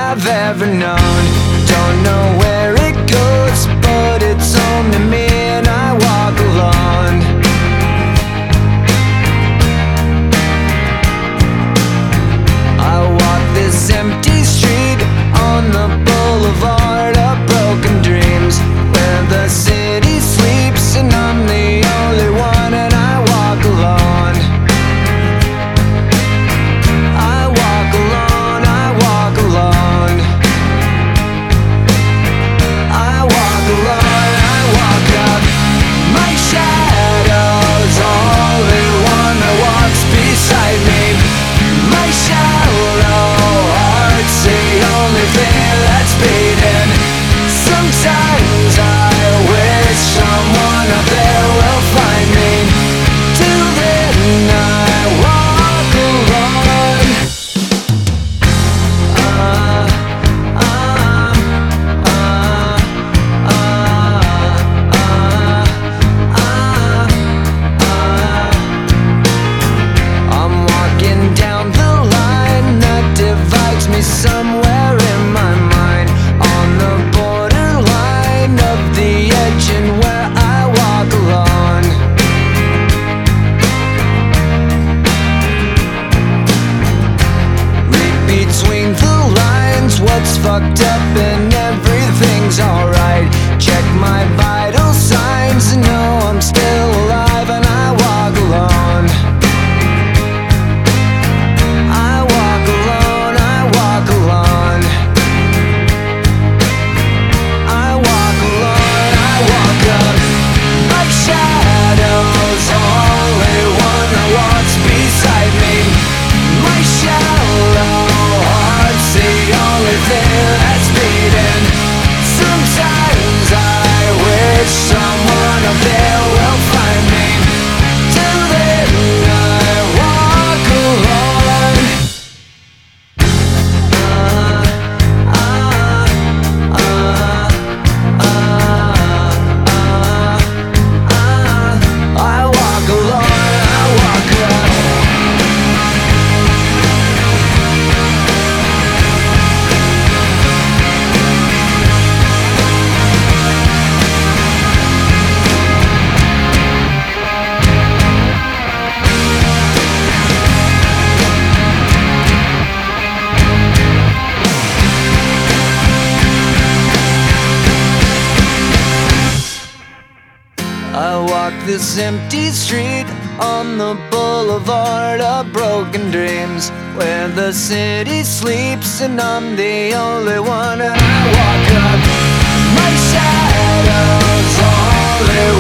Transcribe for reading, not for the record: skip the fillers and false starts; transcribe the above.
I've ever known. Don't know where it goes, but it's home to me, and I walk alone. I walk this empty street on the boulevard of broken dreams, where the city sleeps and I'm the only one, and I walk alone. I walk alone, I walk alone. I walk alone, I walk up. My shadow's only one that walks beside me. My shallow heart's the only thing that's beating. Sometimes I wish someone up there will find me. Till then I walk alone. I'm walking down the line that divides me somewhere in my mind, on the borderline of the edge and where I walk alone. Read between the lines what's fucked up and everything's alright. Check my vital signs and know I'm still alive, and I walk alone. I walk alone, I walk alone. I walk alone, I walk up. My shadow's only one that walks beside me. My shallow heart's the only thing that's beating. Sometimes I wish someone up there will find me. Till then I walk alone. I walk alone, I walk up. I walk this empty street on the boulevard of broken dreams, where the city sleeps and I'm the only one, and I walk up. My shadow's only